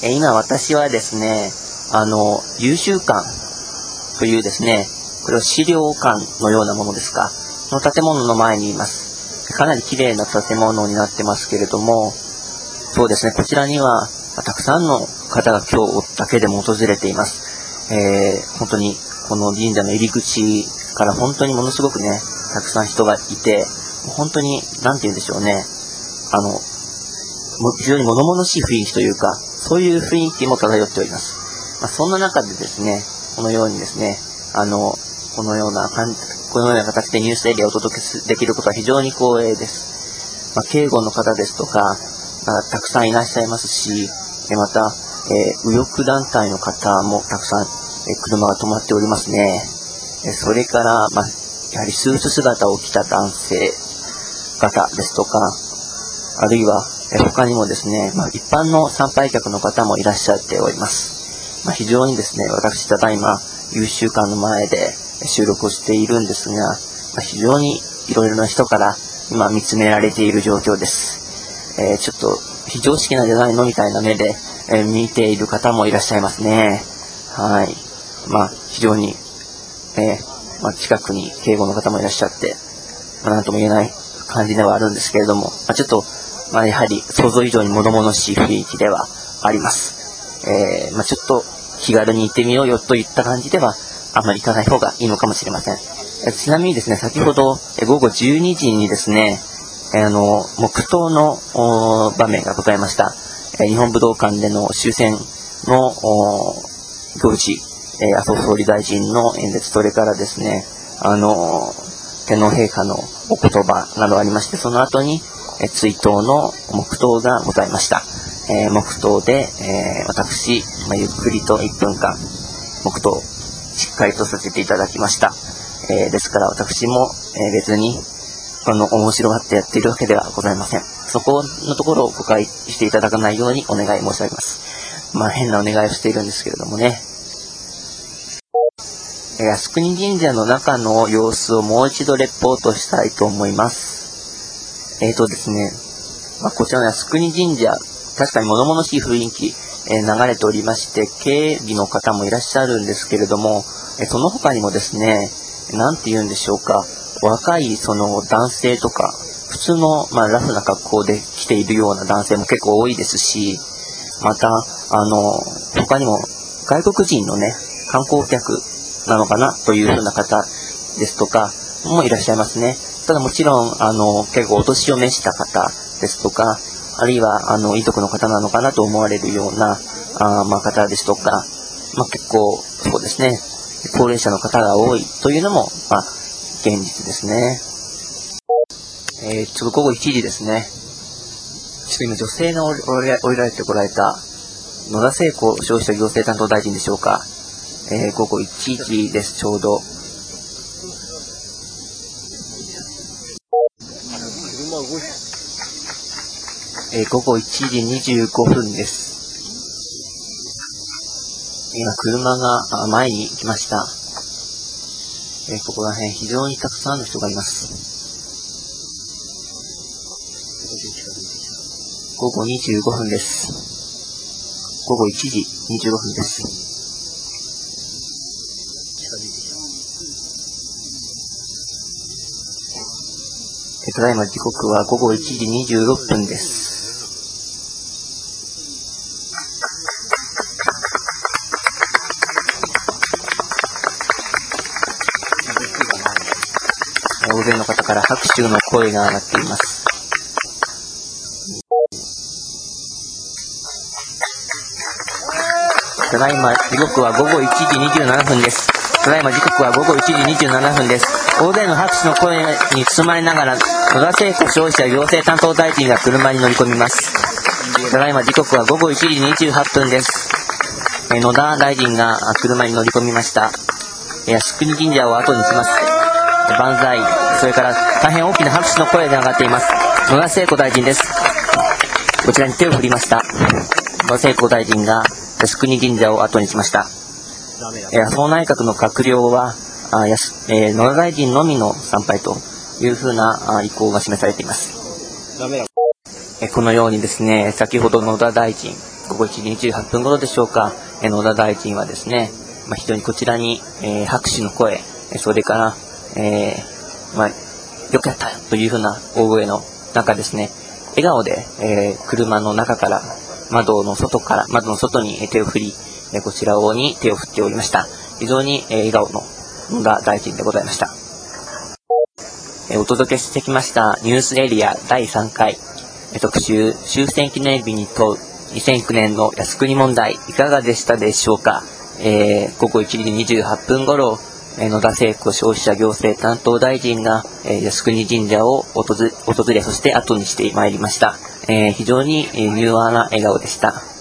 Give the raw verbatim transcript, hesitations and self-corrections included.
え今私はですね、あの、優秀館というですね、これは資料館のようなものですか、の建物の前にいます。かなり綺麗な建物になってますけれども、そうですね、こちらにはたくさんの方が今日だけでも訪れています。えー、本当にこの神社の入り口から本当にものすごくね、たくさん人がいて、本当に、なんて言うんでしょうね、あの、非常に物々しい雰囲気というか、そういう雰囲気も漂っております。まあ、そんな中でですね、このようにですね、あの、このような感じ、このような形でニュースエリアをお届けできることは非常に光栄です。まあ、警護の方ですとか、まあ、たくさんいらっしゃいますし、また、えー、右翼団体の方もたくさん、えー、車が止まっておりますね。えー、それから、まあ、やはりスーツ姿を着た男性方ですとか、あるいは、えー、他にもですね、まあ、一般の参拝客の方もいらっしゃっております。まあ、非常にですね、私ただいま優秀館の前で収録をしているんですが、まあ、非常にいろいろな人から今見つめられている状況です。えー、ちょっと非常識なんじゃないのみたいな目で、えー、見ている方もいらっしゃいますね。はい。まあ、非常に、えーまあ、近くに警護の方もいらっしゃって、まあ、なんとも言えない感じではあるんですけれども、まあ、ちょっと、まあ、やはり想像以上に物々しい雰囲気ではあります。えーまあ、ちょっと気軽に行ってみようよといった感じではあまり行かない方がいいのかもしれません。えちなみにですね、先ほどえ午後じゅうにじにですね、あの黙祷の場面がございました。え日本武道館での終戦の行事、え麻生総理大臣の演説、それからですね、あの天皇陛下のお言葉などありまして、その後にえ追悼の黙祷がございました。えー、黙祷で、えー、私、まあ、ゆっくりといっぷんかん黙祷しっかりとさせていただきました。えー、ですから私も、えー、別にあの面白がってやっているわけではございません。そこのところを誤解していただかないようにお願い申し上げます。まあ変なお願いをしているんですけれどもね。えー、靖国神社の中の様子をもう一度レポートしたいと思います。えーとですね、まあ、こちらの靖国神社、確かに物々しい雰囲気、えー、流れておりまして、警備の方もいらっしゃるんですけれども、えー、その他にもですね、なんて言うんでしょうか、若いその男性とか、普通の、まあ、ラフな格好で来ているような男性も結構多いですし、また、あの、他にも外国人のね、観光客なのかなというふうな方ですとかもいらっしゃいますね。ただもちろん、あの、結構お年を召した方ですとか、あるいは、あの、遺族の方なのかなと思われるような、あまあ、方ですとか、まあ、結構、そうですね、高齢者の方が多いというのも、まあ、現実ですね。えー、ちょうど午後いちじですね。ちょっと今、女性の降りられてこられた、野田聖子消費者行政担当大臣でしょうか。えー、午後いちじです、ちょうど。えー、午後いちじにじゅうごふんです。今、車が前に来ました。えー、ここら辺非常にたくさんの人がいます。午後にじゅうごふんです。午後いちじにじゅうごふんです。えー、ただいま時刻は午後いちじにじゅうろっぷんです。大勢の方から拍手の声が上がっています。ただいま時刻は午後いちじにじゅうななふんです。ただいま時刻は午後いちじにじゅうななふんです。大勢の拍手の声に包まれながら、野田聖子消費者行政担当大臣が車に乗り込みます。ただいま時刻は午後いちじにじゅうはっぷんです。え野田大臣が車に乗り込みました。靖国神社を後にします。万歳、それから大変大きな拍手の声で上がっています。野田聖子大臣です。こちらに手を振りました。野田聖子大臣が靖国神社を後にしました。麻生内閣の閣僚はあやす、えー、野田大臣のみの参拝というふうな意向が示されています。えこのようにですね、先ほど野田大臣ごごいちじにじゅうはっぷん頃でしょうか、え野田大臣はですね、まあ、非常にこちらに、えー、拍手の声、それから、えー、まあ、よくやったというふうな大声の中ですね、笑顔で、えー、車の中から窓の外から窓の外に手を振り、えー、こちらに手を振っておりました。非常に、えー、笑顔の野田大臣でございました。えー、お届けしてきましたニュースエリアだいさんかい、えー、特集終戦記念日に問うにせんきゅうねんの靖国問題、いかがでしたでしょうか。えー、ごごいちじにじゅうはっぷん頃、えー、野田聖子消費者行政担当大臣が、えー、靖国神社を訪れ、訪れそして後にしてまいりました。えー、非常に、えー、柔和な笑顔でした。